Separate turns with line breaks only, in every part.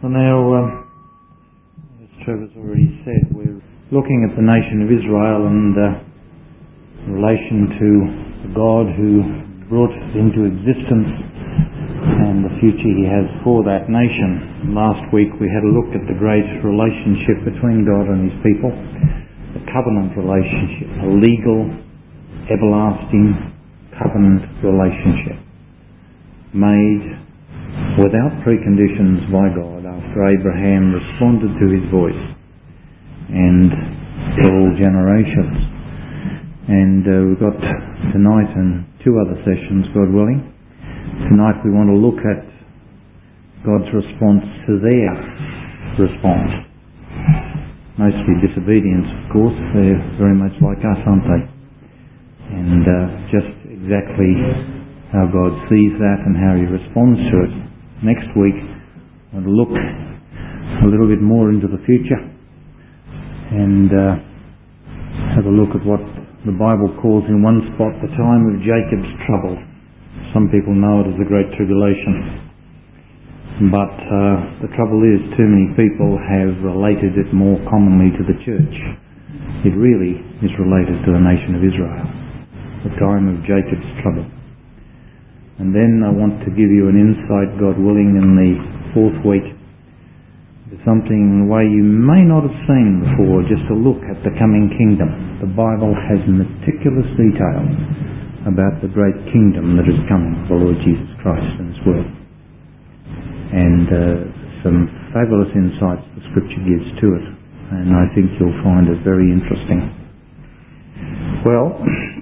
Well, now, as Trevor's already said, we're looking at the nation of Israel and in relation to the God who brought it into existence and the future He has for that nation. Last week we had a look at the great relationship between God and His people, the covenant relationship, a legal, everlasting covenant relationship made without preconditions by God after Abraham responded to His voice and for all generations. And we've got tonight and two other sessions, God willing. Tonight we want to look at God's response to their response. Mostly disobedience, of course. They're very much like us, aren't they? And just exactly how God sees that and how He responds to it. Next week I want to look a little bit more into the future and have a look at what the Bible calls in one spot the time of Jacob's trouble. Some people know it as the Great Tribulation. But the trouble is, too many people have related it more commonly to the church. It really is related to the nation of Israel, the time of Jacob's trouble. And then I want to give you an insight, God willing, in the fourth week to something in a way you may not have seen before, just a look at the coming kingdom. The Bible has meticulous detail about the great kingdom that is coming, the Lord Jesus Christ and His Word. And some fabulous insights the Scripture gives to it. And I think you'll find it very interesting. Well,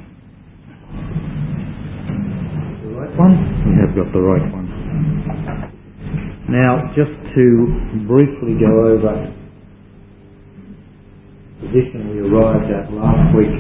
the right one? We have got the right one. Now, just to briefly go over the position we arrived at last week,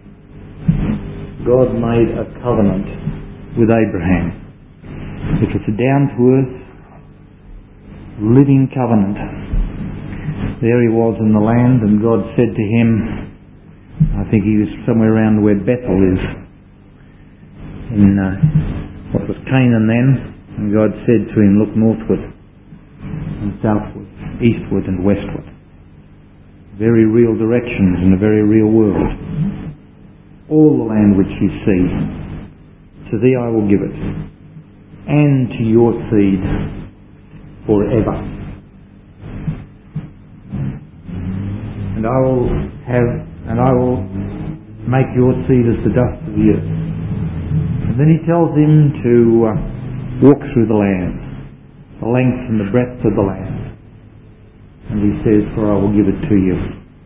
God made a covenant with Abraham. It was a down-to-earth, living covenant. There he was in the land, and God said to him, I think he was somewhere around where Bethel is, in what was Canaan then, and God said to him, look northward and southward, eastward and westward. Very real directions in a very real world. All the land which you see, to thee I will give it, and to your seed forever. And I will make your seed as the dust of the earth. And then he tells him to walk through the land, the length and the breadth of the land. And he says, for I will give it to you.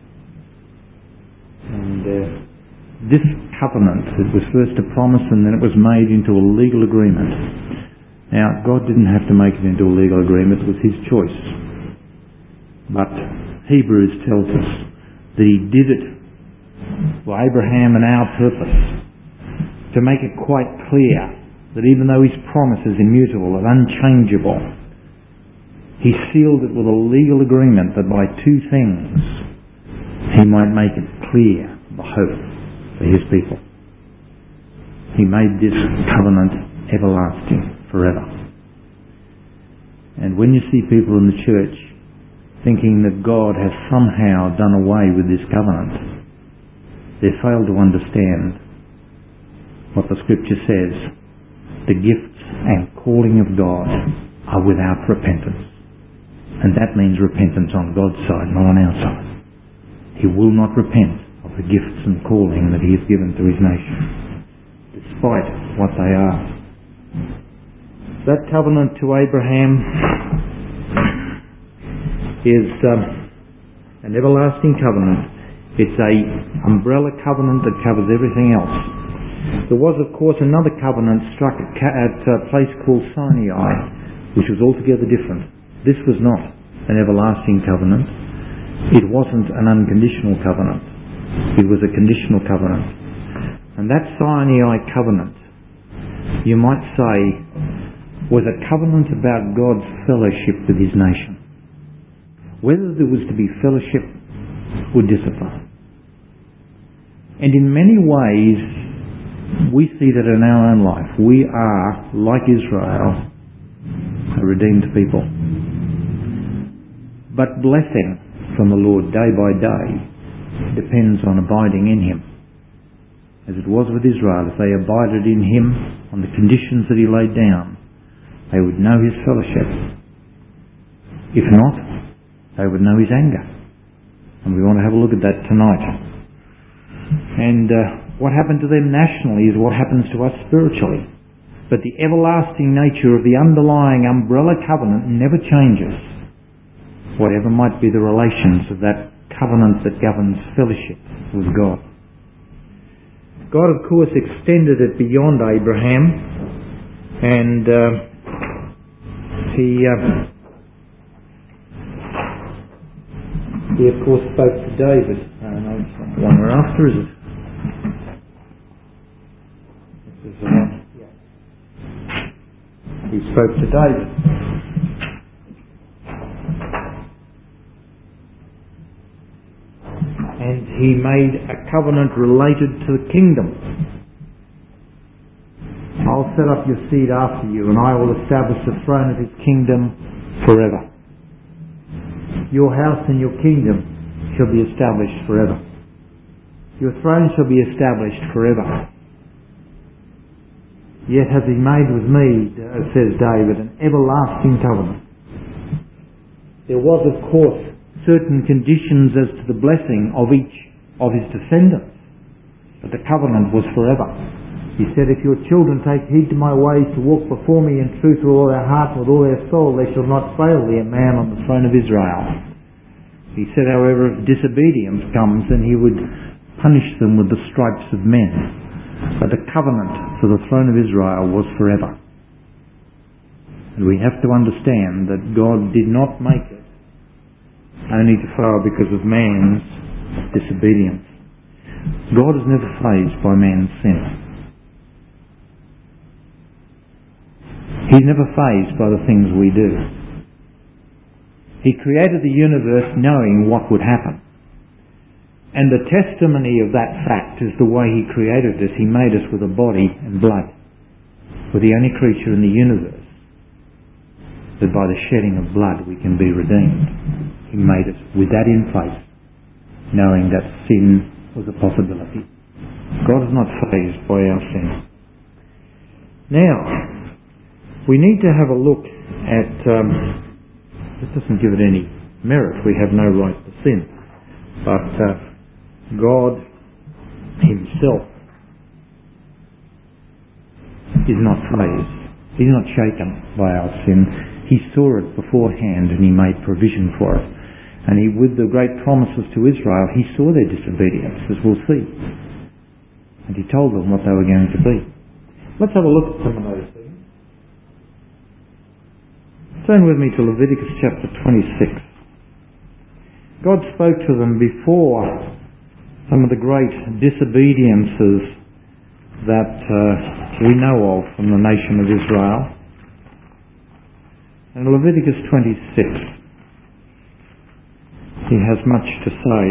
And this covenant, it was first a promise and then it was made into a legal agreement. Now, God didn't have to make it into a legal agreement, it was His choice. But Hebrews tells us that He did it for Abraham and our purpose, to make it quite clear that even though His promise is immutable and unchangeable, He sealed it with a legal agreement that by two things He might make it clear the hope for His people. He made this covenant everlasting, forever. And when you see people in the church thinking that God has somehow done away with this covenant, they fail to understand what the Scripture says. The gifts and calling of God are without repentance. And that means repentance on God's side, not on our side. He will not repent of the gifts and calling that He has given to His nation, despite what they are. That covenant to Abraham is an everlasting covenant. It's an umbrella covenant that covers everything else. There was, of course, another covenant struck at a place called Sinai, which was altogether different. This was not an everlasting covenant. It wasn't an unconditional covenant. It was a conditional covenant. And that Sinai covenant, you might say, was a covenant about God's fellowship with His nation. Whether there was to be fellowship or discipline. And in many ways, we see that in our own life. We are, like Israel, a redeemed people. But blessing from the Lord day by day depends on abiding in Him. As it was with Israel, if they abided in Him on the conditions that He laid down, they would know His fellowship. If not, they would know His anger. And we want to have a look at that tonight. And what happened to them nationally is what happens to us spiritually. But the everlasting nature of the underlying umbrella covenant never changes, whatever might be the relations of that covenant that governs fellowship with God. God, of course, extended it beyond Abraham, and He of course spoke to David. No, it's not the one we're after, is it? This is the one. He spoke to David. And He made a covenant related to the kingdom. I'll set up your seed after you, and I will establish the throne of His kingdom forever. Your house and your kingdom shall be established forever. Your throne shall be established forever. Yet hath He made with me, says David, an everlasting covenant. There was, of course, certain conditions as to the blessing of each of His descendants, but the covenant was forever. He said, if your children take heed to my ways to walk before me in truth with all their heart and with all their soul, they shall not fail thee, a man on the throne of Israel. He said, however, if disobedience comes, then He would punish them with the stripes of men. But the covenant for the throne of Israel was forever. And we have to understand that God did not make it only to fail because of man's disobedience. God is never fazed by man's sin. He's never fazed by the things we do. He created the universe knowing what would happen. And the testimony of that fact is the way He created us. He made us with a body and blood. We're the only creature in the universe that by the shedding of blood we can be redeemed. He made us with that in place, knowing that sin was a possibility. God is not fazed by our sin. Now, we need to have a look at... it doesn't give it any merit. We have no right to sin. But... God Himself is not fazed. He's not shaken by our sin. He saw it beforehand and He made provision for it. And He, with the great promises to Israel, He saw their disobedience, as we'll see. And He told them what they were going to be. Let's have a look at some of those things. Turn with me to Leviticus chapter 26. God spoke to them before some of the great disobediences that we know of from the nation of Israel. In Leviticus 26, He has much to say.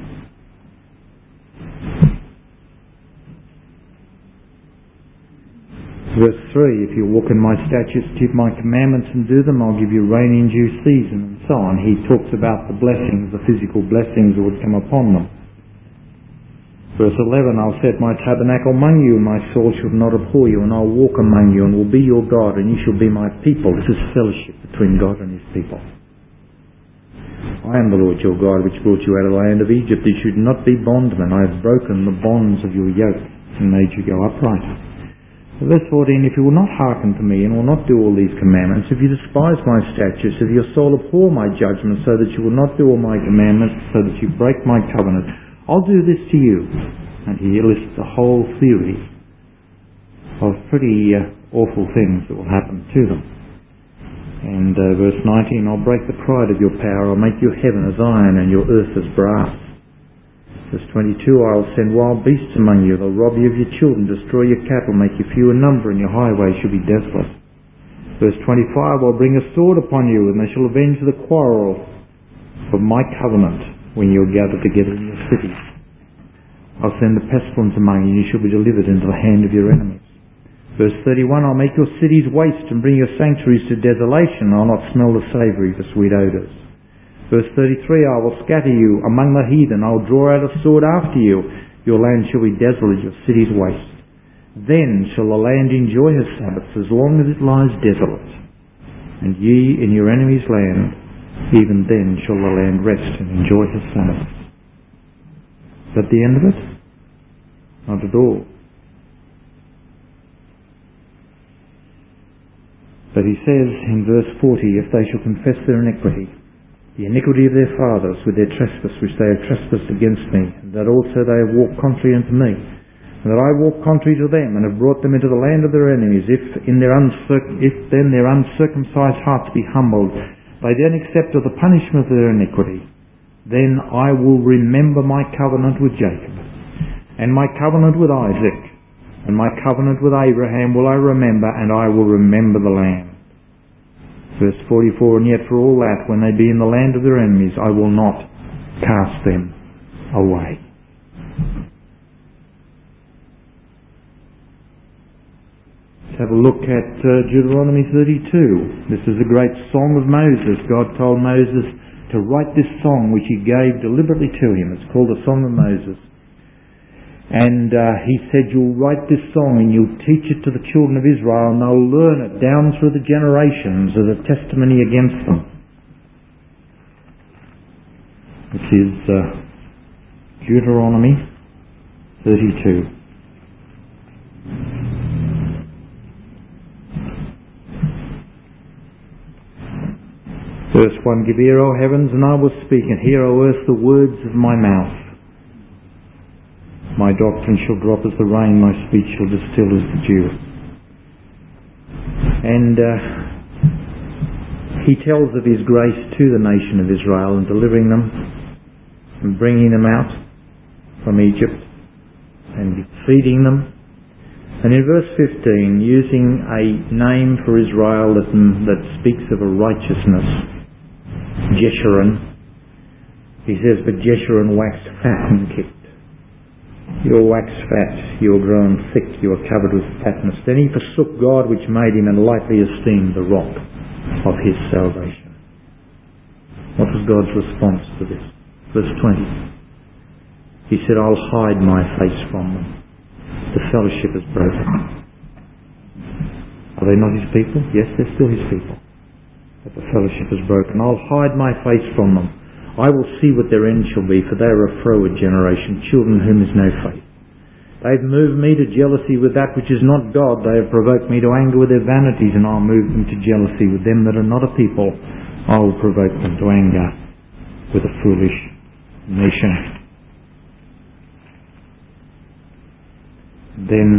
Verse 3, if you walk in my statutes, keep my commandments and do them, I'll give you rain in due season, and so on. He talks about the blessings, the physical blessings that would come upon them. Verse 11, I'll set my tabernacle among you, and my soul shall not abhor you, and I'll walk among you, and will be your God, and you shall be my people. This is fellowship between God and His people. I am the Lord your God, which brought you out of the land of Egypt. You should not be bondmen. I have broken the bonds of your yoke, and made you go upright. Verse 14, if you will not hearken to me, and will not do all these commandments, if you despise my statutes, if your soul abhor my judgments, so that you will not do all my commandments, so that you break my covenant, I'll do this to you. And He lists a whole series of pretty awful things that will happen to them. And verse 19, I'll break the pride of your power. I'll make your heaven as iron and your earth as brass. Verse 22, I'll send wild beasts among you. They'll rob you of your children, destroy your cattle, make you few in number, and your highways shall be desolate. Verse 25, I'll bring a sword upon you, and they shall avenge the quarrel of my covenant when you're gathered together in your cities. I'll send the pestilence among you, and you shall be delivered into the hand of your enemies. Verse 31, I'll make your cities waste and bring your sanctuaries to desolation. I'll not smell the savoury, the sweet odours. Verse 33, I will scatter you among the heathen. I will draw out a sword after you. Your land shall be desolate, your cities waste. Then shall the land enjoy her Sabbaths as long as it lies desolate. And ye in your enemy's land, even then shall the land rest and enjoy her Sabbaths. Is that the end of it? Not at all. But he says in verse 40, if they shall confess their iniquity, the iniquity of their fathers with their trespass which they have trespassed against me, and that also they have walked contrary unto me, and that I walk contrary to them, and have brought them into the land of their enemies, if then their uncircumcised hearts be humbled, they then accept of the punishment of their iniquity, then I will remember my covenant with Jacob, and my covenant with Isaac, and my covenant with Abraham will I remember, and I will remember the land. Verse 44, and yet for all that, when they be in the land of their enemies, I will not cast them away. Let's have a look at Deuteronomy 32. This is a great song of Moses. God told Moses to write this song which he gave deliberately to him. It's called the Song of Moses. And he said, you'll write this song and you'll teach it to the children of Israel, and they'll learn it down through the generations as a testimony against them. Which is Deuteronomy 32. Verse 1, give ear, O heavens, and I will speak, and hear, O earth, the words of my mouth. My doctrine shall drop as the rain, my speech shall distill as the dew. And he tells of his grace to the nation of Israel and delivering them and bringing them out from Egypt and feeding them. And in verse 15, using a name for Israel that speaks of a righteousness, Jeshurun, he says, but Jeshurun waxed fat and kicked. You are waxed fat, you are grown thick, you are covered with fatness. Then he forsook God which made him, and lightly esteemed the rock of his salvation. What was God's response to this? Verse 20. He said, I'll hide my face from them. The fellowship is broken. Are they not his people? Yes, they're still his people. But the fellowship is broken. I'll hide my face from them. I will see what their end shall be, for they are a froward generation, children whom is no faith. They have moved me to jealousy with that which is not God. They have provoked me to anger with their vanities, and I'll move them to jealousy with them that are not a people. I will provoke them to anger with a foolish nation. Then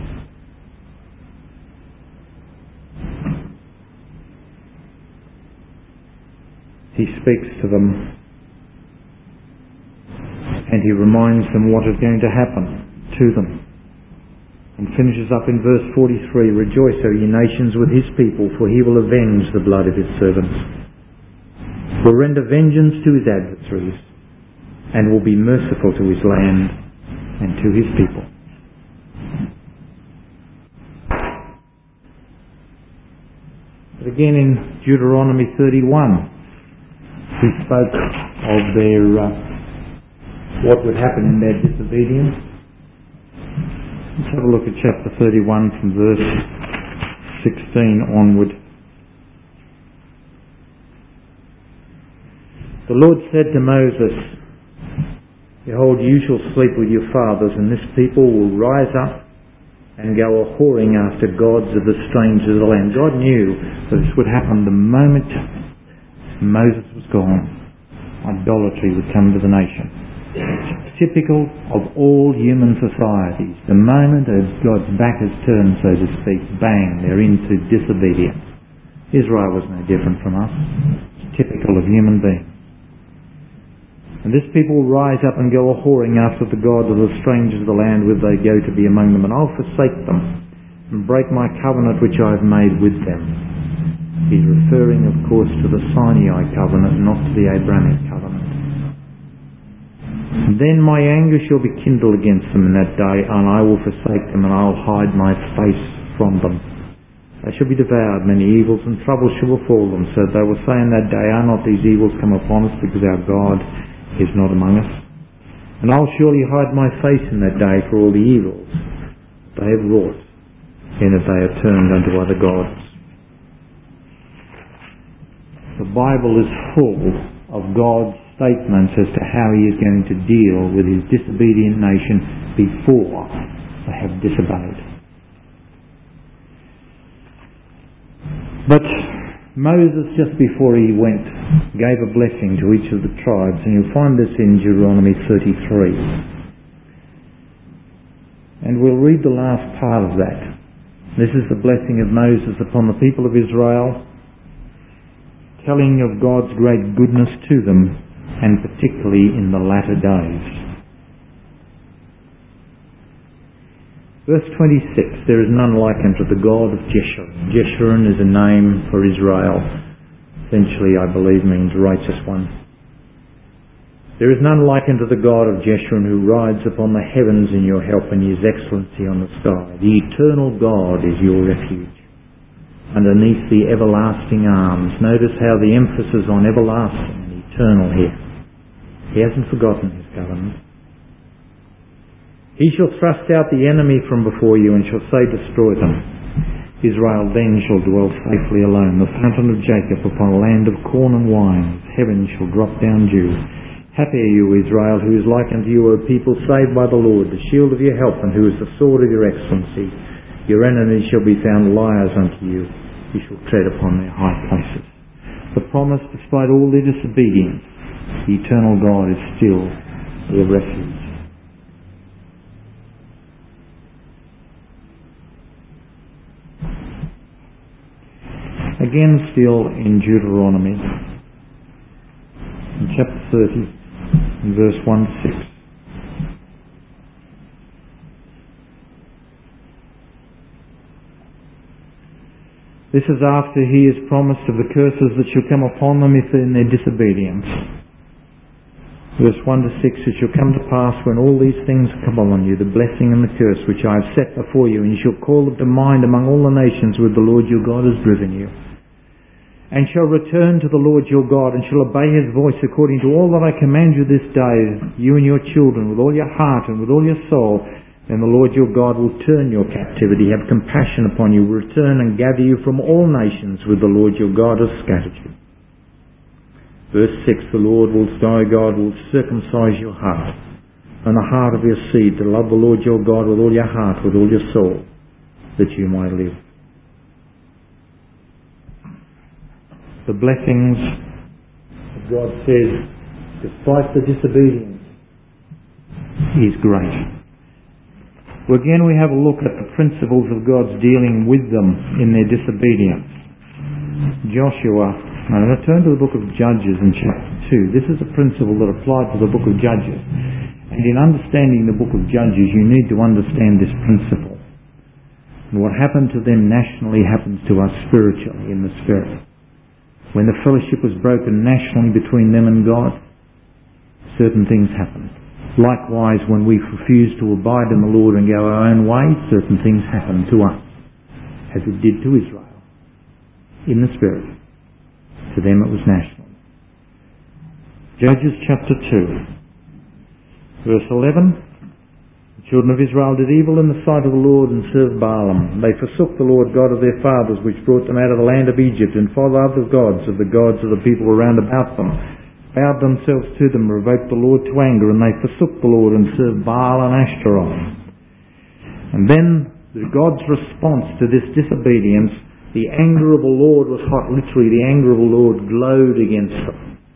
he speaks to them, and he reminds them what is going to happen to them. And finishes up in verse 43, rejoice, O ye nations, with his people, for he will avenge the blood of his servants. Will render vengeance to his adversaries, and will be merciful to his land and to his people. But again in Deuteronomy 31, he spoke of their what would happen in their disobedience. Let's have a look at chapter 31 from verse 16 onward. The Lord said to Moses, behold, you shall sleep with your fathers, and this people will rise up and go a-whoring after gods of the strangers of the land. God knew that this would happen the moment Moses was gone. Idolatry would come to the nation. It's typical of all human societies. The moment God's back is turned, so to speak, bang, they're into disobedience. Israel was no different from us. It's typical of human beings. And this people will rise up and go a-whoring after the gods of the strangers of the land whither they go to be among them, and I'll forsake them and break my covenant which I have made with them. He's referring, of course, to the Sinai covenant, not to the Abrahamic covenant. And then my anger shall be kindled against them in that day, and I will forsake them, and I'll hide my face from them. They shall be devoured, many evils and troubles shall befall them, so that they will say in that day, are not these evils come upon us, because our God is not among us? And I'll surely hide my face in that day for all the evils they have wrought, in that they have turned unto other gods. The Bible is full of God's statements as to how He is going to deal with His disobedient nation before they have disobeyed. But Moses, just before he went, gave a blessing to each of the tribes, and you'll find this in Deuteronomy 33. And we'll read the last part of that. This is the blessing of Moses upon the people of Israel, telling of God's great goodness to them, and particularly in the latter days. Verse 26, there is none like unto the God of Jeshurun. Jeshurun is a name for Israel. Essentially, I believe, means righteous one. There is none like unto the God of Jeshurun, who rides upon the heavens in your help, and His excellency on the sky. The eternal God is your refuge, underneath the everlasting arms. Notice how the emphasis on everlasting and eternal here. He hasn't forgotten His covenant. He shall thrust out the enemy from before you, and shall say, destroy them. Israel then shall dwell safely alone, the fountain of Jacob, upon a land of corn and wine. Heaven shall drop down dew. Happy are you, Israel, who is like unto you, a people saved by the Lord, the shield of your help, and who is the sword of your excellency. Your enemies shall be found liars unto you. You shall tread upon their high places. The promise, despite all their disobedience, the eternal God is still their refuge. Again, still in Deuteronomy, in chapter 30, in verse 1 to 6. This is after He has promised of the curses that shall come upon them if in their disobedience. Verse 1 to 6, it shall come to pass when all these things come upon you, the blessing and the curse which I have set before you, and you shall call them to mind among all the nations where the Lord your God has driven you, and shall return to the Lord your God, and shall obey His voice according to all that I command you this day, you and your children, with all your heart and with all your soul, then the Lord your God will turn your captivity, have compassion upon you, will return and gather you from all nations where the Lord your God has scattered you. Verse 6, the Lord thy God will circumcise your heart, and the heart of your seed, to love the Lord your God with all your heart, with all your soul, that you might live. The blessings that God says, despite the disobedience, is great. Well, again, we have a look at the principles of God's dealing with them in their disobedience. Joshua, now let's turn to the book of Judges in chapter 2. This is a principle that applied to the book of Judges. And in understanding the book of Judges, you need to understand this principle. And what happened to them nationally happens to us spiritually, in the spirit. When the fellowship was broken nationally between them and God, certain things happened. Likewise, when we refuse to abide in the Lord and go our own way, certain things happen to us, as it did to Israel, in the Spirit. To them it was national. Judges chapter 2, verse 11. The children of Israel did evil in the sight of the Lord and served Baalim. They forsook the Lord God of their fathers, which brought them out of the land of Egypt, and followed other gods of the people around about them, bowed themselves to them, provoked the Lord to anger, and they forsook the Lord and served Baal and Ashtaroth. And then God's response to this disobedience, the anger of the Lord was hot. Literally, the anger of the Lord glowed against them,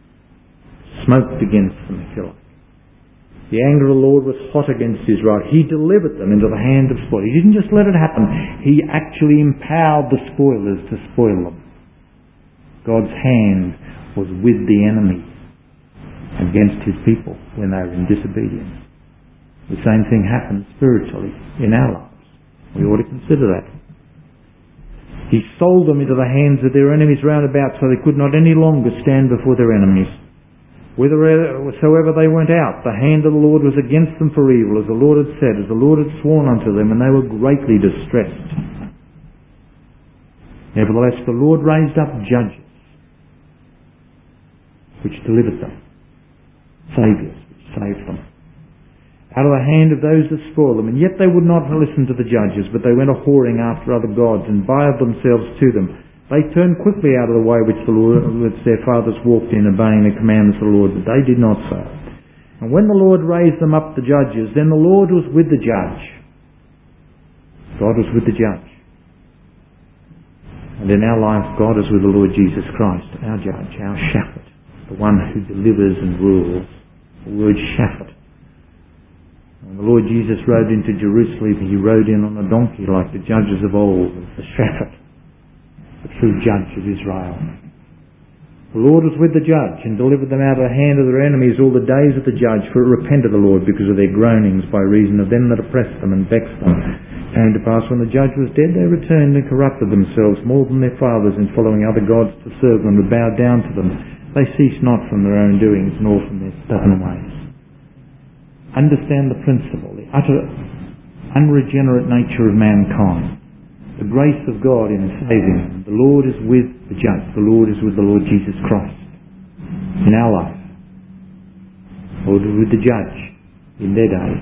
smoked against them, if you like. The anger of the Lord was hot against Israel. He delivered them into the hand of spoilers. He didn't just let it happen. He actually empowered the spoilers to spoil them. God's hand was with the enemy against His people when they were in disobedience. The same thing happens spiritually in our lives. We ought to consider that. He sold them into the hands of their enemies round about, so they could not any longer stand before their enemies. Whithersoever they went out, the hand of the Lord was against them for evil, as the Lord had said, as the Lord had sworn unto them, and they were greatly distressed. Nevertheless, the Lord raised up judges, which delivered them, saviours, which saved them, out of the hand of those that spoiled them. And yet they would not listen to the judges, but they went a-whoring after other gods, and bowed themselves to them. They turned quickly out of the way which their fathers walked in, obeying the commandments of the Lord, but they did not so. And when the Lord raised them up, the judges, then the Lord was with the judge. God was with the judge. And in our life, God is with the Lord Jesus Christ, our judge, our shepherd, the one who delivers and rules. The word shepherd. When the Lord Jesus rode into Jerusalem, he rode in on a donkey like the judges of old, the shepherd, the true judge of Israel. The Lord was with the judge and delivered them out of the hand of their enemies all the days of the judge, for it repented the Lord because of their groanings by reason of them that oppressed them and vexed them. It came to pass when the judge was dead, they returned and corrupted themselves more than their fathers in following other gods to serve them and bow down to them. They ceased not from their own doings, nor from their stubborn ways. Understand the principle, the utter unregenerate nature of mankind, the grace of God in saving them. The Lord is with the judge. The Lord is with the Lord Jesus Christ in our life. The Lord is with the judge in their days.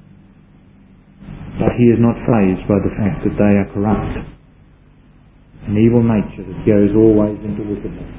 But he is not fazed by the fact that they are corrupt. An evil nature that goes always into wickedness.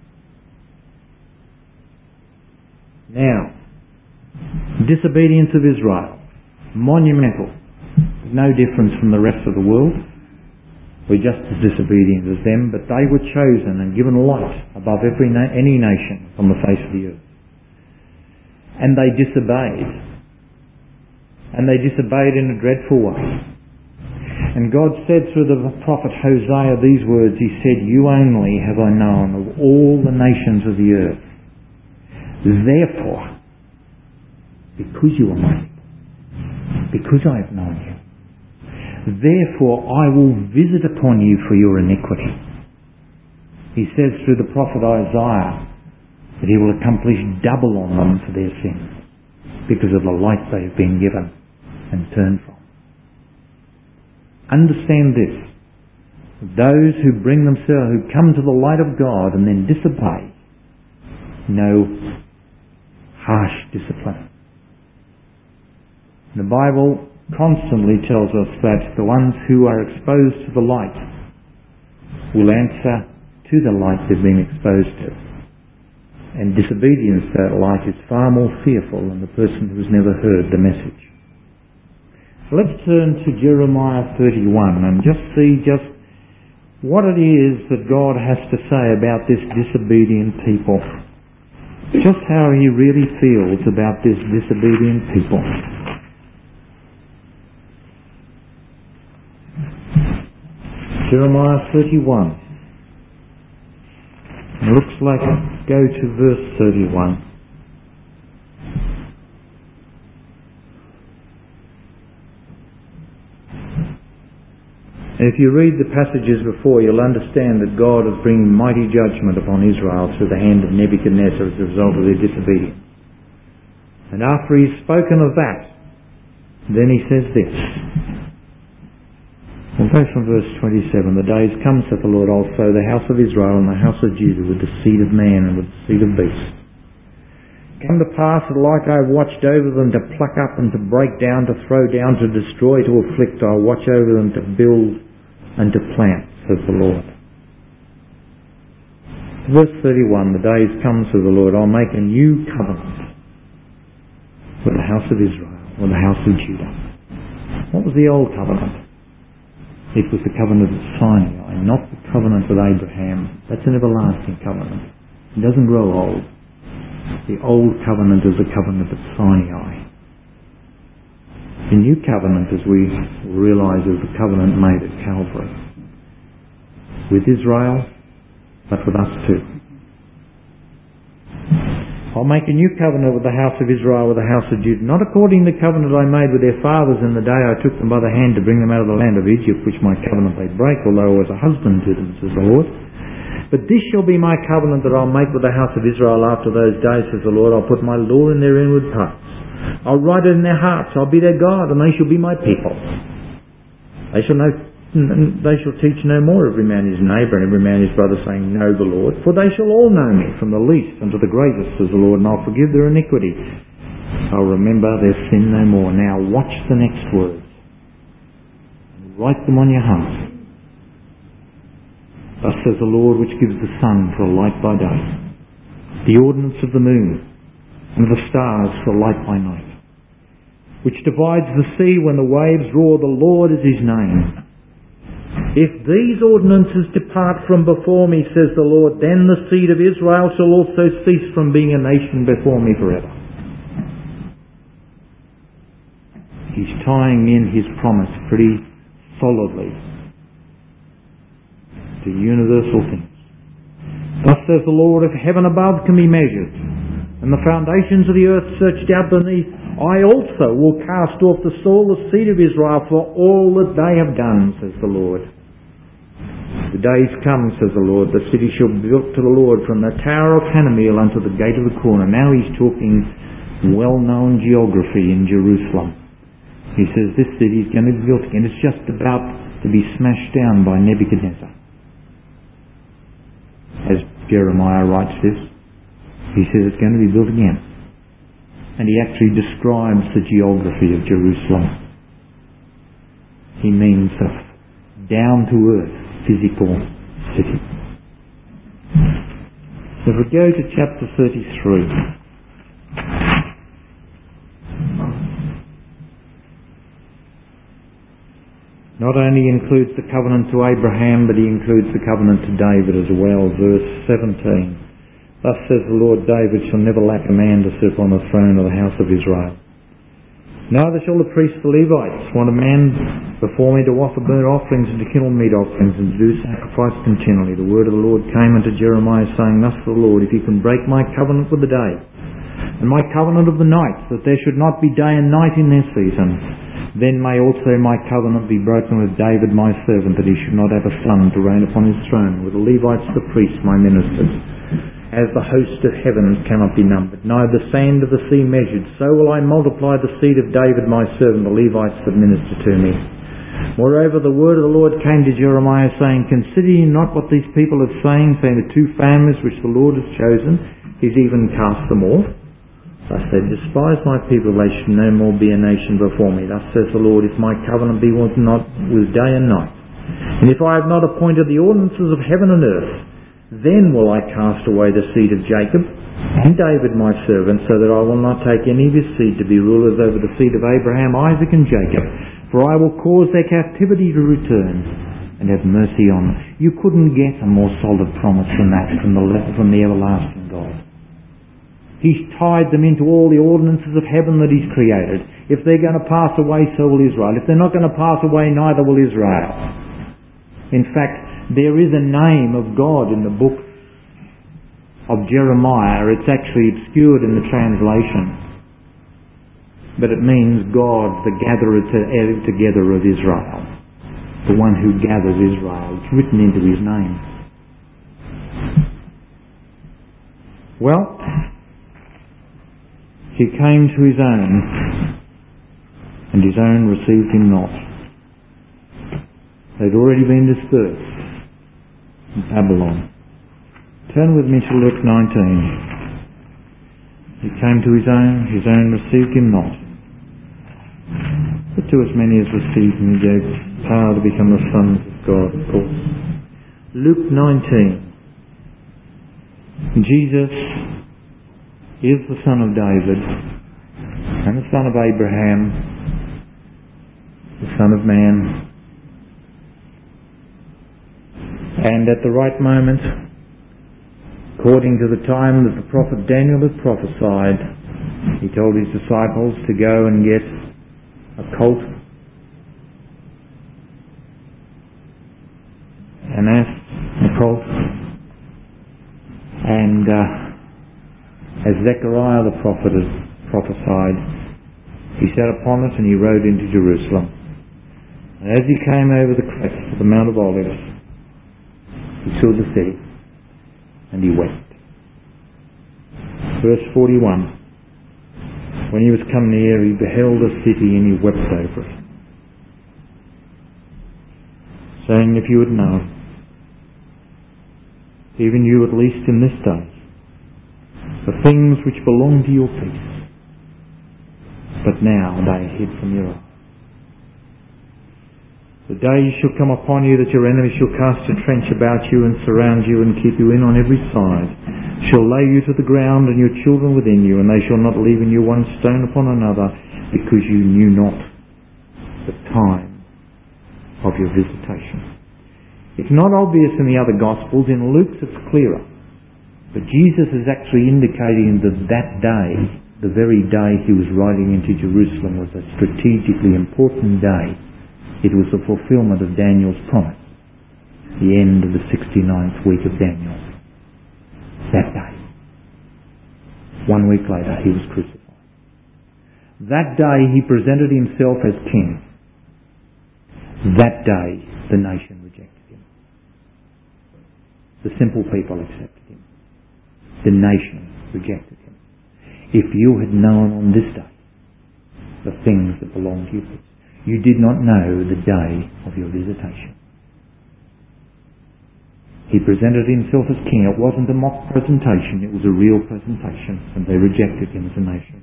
Now, disobedience of Israel, monumental, no difference from the rest of the world. We're just as disobedient as them, but they were chosen and given light above any nation on the face of the earth. And they disobeyed. And they disobeyed in a dreadful way. And God said through the prophet Hosea these words. He said, "You only have I known of all the nations of the earth. Therefore, because you are my people, because I have known you, therefore I will visit upon you for your iniquity." He says through the prophet Isaiah that he will accomplish double on them for their sins because of the light they have been given and turned from. Understand this. Those who bring themselves, who come to the light of God and then disobey, know harsh discipline. The Bible constantly tells us that the ones who are exposed to the light will answer to the light they've been exposed to. And disobedience to that light is far more fearful than the person who's never heard the message. So let's turn to Jeremiah 31 and just see just what it is that God has to say about this disobedient people. Just how he really feels about this disobedient people. Jeremiah 31. It looks like go to verse 31. If you read the passages before, you'll understand that God is bringing mighty judgment upon Israel through the hand of Nebuchadnezzar as a result of their disobedience. And after he's spoken of that, then he says this. We'll go from verse 27. "The days come, saith the Lord, I'll sow the house of Israel and the house of Judah with the seed of man and with the seed of beast. Come to pass that like I have watched over them to pluck up and to break down, to throw down, to destroy, to afflict, I'll watch over them to build and to plant, says the Lord." Verse 31, "The days come, says the Lord, I'll make a new covenant with the house of Israel, with the house of Judah." What was the old covenant? It was the covenant of Sinai, not the covenant with Abraham. That's an everlasting covenant. It doesn't grow old. The old covenant is the covenant of Sinai. The new covenant, as we realise, is the covenant made at Calvary. With Israel, but with us too. "I'll make a new covenant with the house of Israel, with the house of Judah, not according to the covenant I made with their fathers in the day I took them by the hand to bring them out of the land of Egypt, which my covenant they break, although I was a husband to them, says the Lord. But this shall be my covenant that I'll make with the house of Israel after those days, says the Lord. I'll put my law in their inward parts. I'll write it in their hearts. I'll be their God, and they shall be my people. They shall know They shall teach no more every man his neighbour and every man his brother, saying, Know the Lord. For they shall all know me, from the least unto the greatest, says the Lord, and I'll forgive their iniquity. I'll remember their sin no more. Now watch the next words. Write them on your heart. Thus says the Lord, which gives the sun for a light by day, the ordinance of the moon, and the stars for a light by night, which divides the sea when the waves roar. The Lord is his name. If these ordinances depart from before me, says the Lord, then the seed of Israel shall also cease from being a nation before me forever. He's tying in his promise pretty solidly to universal things. Thus says the Lord, if heaven above can be measured, and the foundations of the earth searched out beneath, I also will cast off the soul of the seed of Israel for all that they have done, says the Lord. The days come, says the Lord, the city shall be built to the Lord from the tower of Hananeel unto the gate of the corner. Now he's talking well-known geography in Jerusalem. He says this city is going to be built again. It's just about to be smashed down by Nebuchadnezzar. As Jeremiah writes this, he says it's going to be built again. And he actually describes the geography of Jerusalem. He means a down-to-earth physical city. So if we go to chapter 33... not only includes the covenant to Abraham, but he includes the covenant to David as well. Verse 17. Thus says the Lord, David shall never lack a man to sit on the throne of the house of Israel. Neither shall the priests the Levites want a man before me to offer burnt offerings and to kindle meat offerings and to do sacrifice continually. The word of the Lord came unto Jeremiah, saying, Thus the Lord, if you can break my covenant with the day, and my covenant of the night, that there should not be day and night in their season, then may also my covenant be broken with David my servant, that he should not have a son to reign upon his throne, with the Levites the priests my ministers. As the host of heaven cannot be numbered, neither the sand of the sea measured, so will I multiply the seed of David my servant, the Levites that minister to me. Moreover, the word of the Lord came to Jeremiah, saying, Consider ye not what these people are saying the two families which the Lord has chosen, he's even cast them off. Thus they despise my people, they should no more be a nation before me. Thus says the Lord, if my covenant be not with day and night, and if I have not appointed the ordinances of heaven and earth, then will I cast away the seed of Jacob and David my servant, so that I will not take any of his seed to be rulers over the seed of Abraham, Isaac and Jacob. For I will cause their captivity to return and have mercy on them. You couldn't get a more solid promise than that from the everlasting God. He's tied them into all the ordinances of heaven that he's created. If they're going to pass away, so will Israel. If they're not going to pass away, neither will Israel. In fact, there is a name of God in the book of Jeremiah. It's actually obscured in the translation. But it means God, the gatherer together of Israel. The one who gathers Israel. It's written into his name. Well, he came to his own, and his own received him not. They'd already been dispersed in Babylon. Turn with me to Luke 19. He came to his own received him not. But to as many as received him, he gave power to become the sons of God, of course. Luke 19. Jesus is the son of David and the son of Abraham, the son of man. And at the right moment, according to the time that the prophet Daniel had prophesied, he told his disciples to go and get a colt, an ass, a colt, and as Zechariah the prophet had prophesied, he sat upon it and he rode into Jerusalem. And as he came over the crest of the Mount of Olives, he saw the city and he wept. Verse 41. When he was come near, he beheld a city and he wept over it. saying, if you had known, even you at least in this day, the things which belong to your peace, but now they are hid from your eyes. The days shall come upon you that your enemies shall cast a trench about you and surround you and keep you in on every side, shall lay you to the ground and your children within you, and they shall not leave in you one stone upon another, because you knew not the time of your visitation. It's not obvious in the other Gospels. In Luke's it's clearer. But Jesus is actually indicating that that day, the very day he was riding into Jerusalem, was a strategically important day. It was the fulfillment of Daniel's promise, the end of the 69th week of Daniel. That day. 1 week later he was crucified. That day he presented himself as king. That day the nation rejected him. The simple people accepted him. The nation rejected him. If you had known on this day the things that belong to you, you did not know the day of your visitation. He presented himself as king. It wasn't a mock presentation, it was a real presentation, and they rejected him as a nation.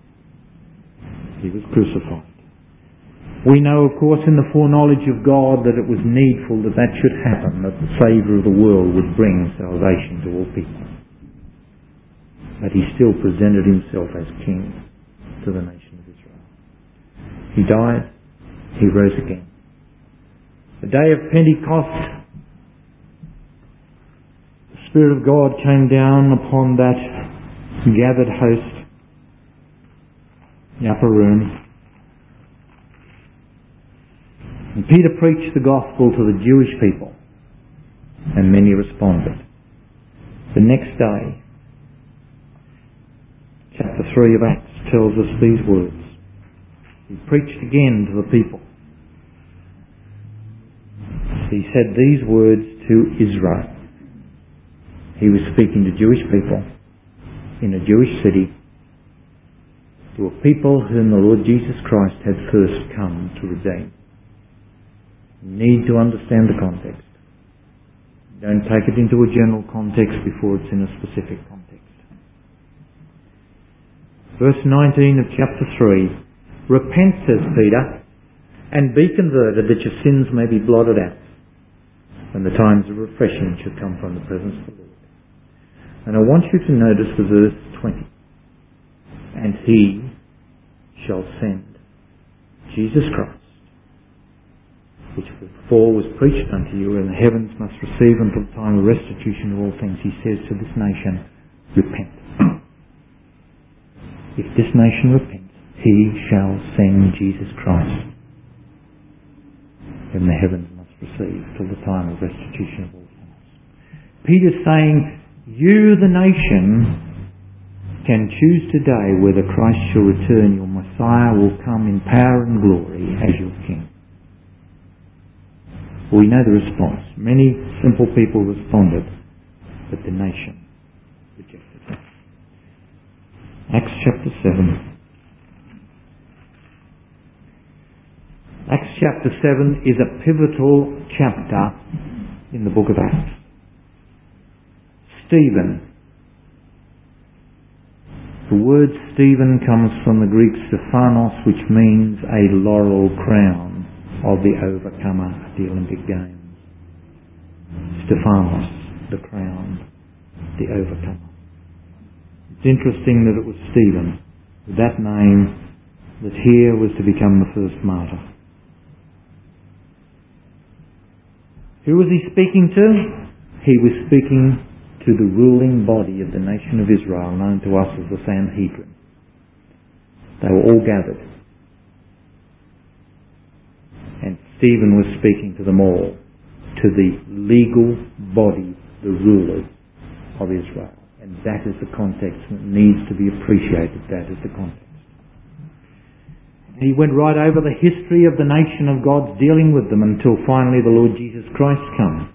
He was crucified. We know, of course, in the foreknowledge of God that it was needful that that should happen, that the Saviour of the world would bring salvation to all people. But he still presented himself as king to the nation of Israel. He died, he rose again. The day of Pentecost, the Spirit of God came down upon that gathered host, the upper room. And Peter preached the gospel to the Jewish people, and many responded. The next day, chapter 3 of Acts tells us these words. He preached again to the people. He said these words to Israel. He was speaking to Jewish people in a Jewish city, to a people whom the Lord Jesus Christ had first come to redeem. You need to understand the context. Don't take it into a general context before it's in a specific context. Verse 19 of chapter 3. Repent, says Peter, and be converted, that your sins may be blotted out, when the times of refreshing should come from the presence of the Lord. And I want you to notice the verse 20. And he shall send Jesus Christ, which before was preached unto you, and the heavens must receive until the time of restitution of all things. He says to this nation, repent. If this nation repents, he shall send Jesus Christ, whom the heavens must receive till the time of restitution of all things. Peter's saying, you, the nation, can choose today whether Christ shall return. Your Messiah will come in power and glory as your King. We know the response. Many simple people responded, but the nation rejected him. Acts chapter 7. Acts chapter 7 is a pivotal chapter in the book of Acts. Stephen. The word Stephen comes from the Greek Stephanos, which means a laurel crown of the overcomer at the Olympic Games. Stephanos, the crown, the overcomer. It's interesting that it was Stephen, with that name, that here was to become the first martyr. Who was he speaking to? He was speaking to the ruling body of the nation of Israel, known to us as the Sanhedrin. They were all gathered. And Stephen was speaking to them all, to the legal body, the rulers of Israel. And that is the context that needs to be appreciated. That is the context. And he went right over the history of the nation of God, dealing with them until finally the Lord Jesus Christ comes.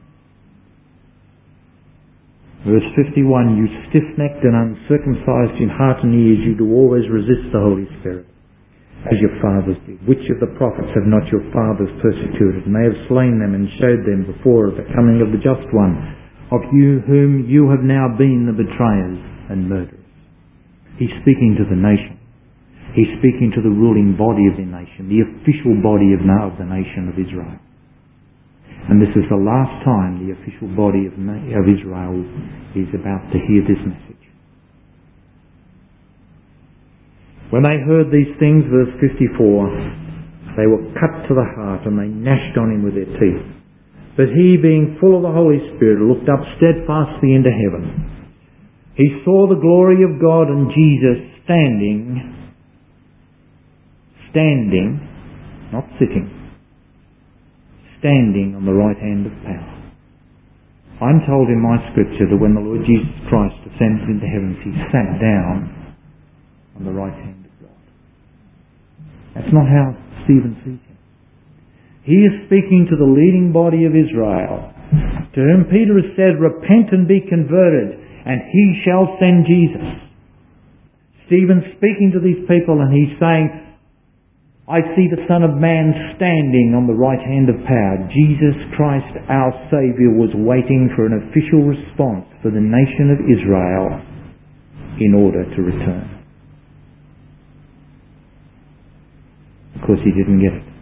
Verse 51, you stiff-necked and uncircumcised in heart and ears, you do always resist the Holy Spirit. as your fathers did. Which of the prophets have not your fathers persecuted? And they have slain them and showed them before the coming of the just one, of you whom you have now been the betrayers and murderers. He's speaking to the nation. He's speaking to the ruling body of the nation, the official body of the nation of Israel. And this is the last time the official body of Israel is about to hear this message. When they heard these things, verse 54, they were cut to the heart and they gnashed on him with their teeth. But he, being full of the Holy Spirit, looked up steadfastly into heaven. He saw the glory of God and Jesus standing, not sitting, standing on the right hand of power. I'm told in my scripture that when the Lord Jesus Christ ascended into heavens, he sat down on the right hand of God. That's not how Stephen sees him. He is speaking to the leading body of Israel, to whom Peter has said, repent and be converted, and he shall send Jesus. Stephen's speaking to these people and he's saying, I see the Son of Man standing on the right hand of power. Jesus Christ, our Saviour, was waiting for an official response for the nation of Israel in order to return. Of course, he didn't get it.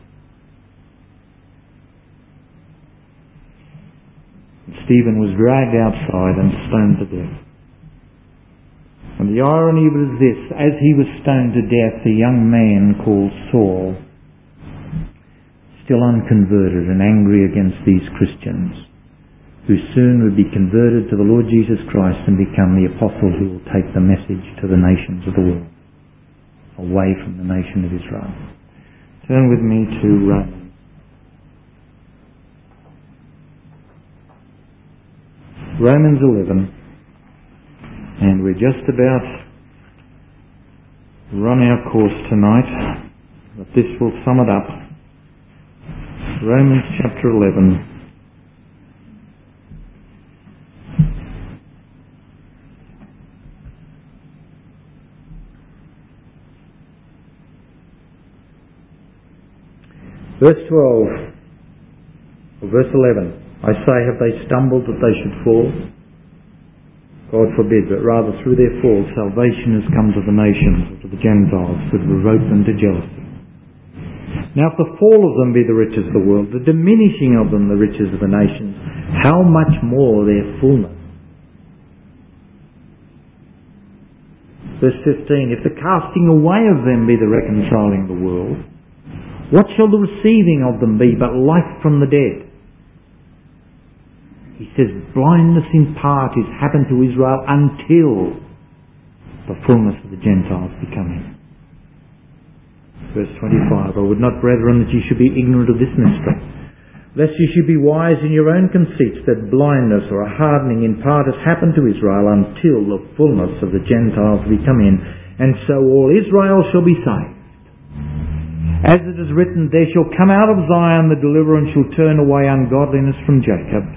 Stephen was dragged outside and stoned to death. And the irony of it is this: as he was stoned to death, a young man called Saul, still unconverted and angry against these Christians, who soon would be converted to the Lord Jesus Christ and become the apostle who will take the message to the nations of the world, away from the nation of Israel. Turn with me to Romans 11. And we're just about run our course tonight, but this will sum it up. Romans chapter 11. Verse 12, or verse 11. I say, have they stumbled that they should fall? God forbid, but rather through their fall salvation has come to the nations, or to the Gentiles, that provoke them to jealousy. Now if the fall of them be the riches of the world, the diminishing of them the riches of the nations, how much more their fullness? Verse 15, if the casting away of them be the reconciling of the world, what shall the receiving of them be but life from the dead? He says, blindness in part is happened to Israel until the fullness of the Gentiles be come in. Verse 25, I would not, brethren, that ye should be ignorant of this mystery, lest ye should be wise in your own conceits, that blindness or a hardening in part has happened to Israel until the fullness of the Gentiles be come in, and so all Israel shall be saved. As it is written, there shall come out of Zion the deliverer, and shall turn away ungodliness from Jacob.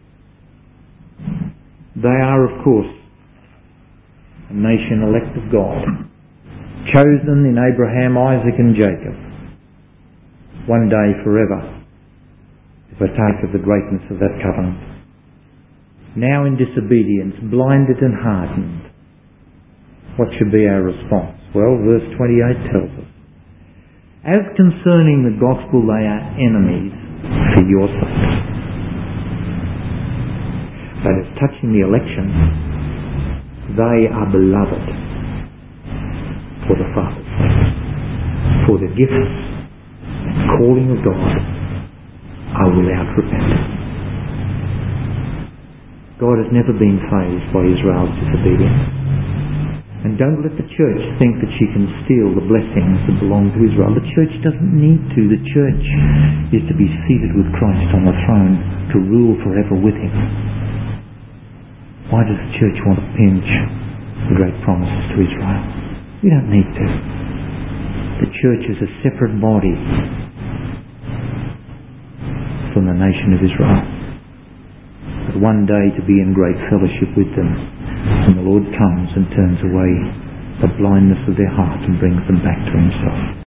They are, of course, a nation elect of God, chosen in Abraham, Isaac and Jacob, one day forever to partake of the greatness of that covenant. Now in disobedience, blinded and hardened, what should be our response? Well, verse 28 tells us, as concerning the gospel they are enemies for your sake. But as touching the election, they are beloved for the Father's sake. For the gifts and calling of God are without repentance. God has never been fazed by Israel's disobedience. And don't let the church think that she can steal the blessings that belong to Israel. The church doesn't need to. The church is to be seated with Christ on the throne to rule forever with him. Why does the church want to pinch the great promises to Israel? We don't need to. The church is a separate body from the nation of Israel, but one day to be in great fellowship with them when the Lord comes and turns away the blindness of their heart and brings them back to himself.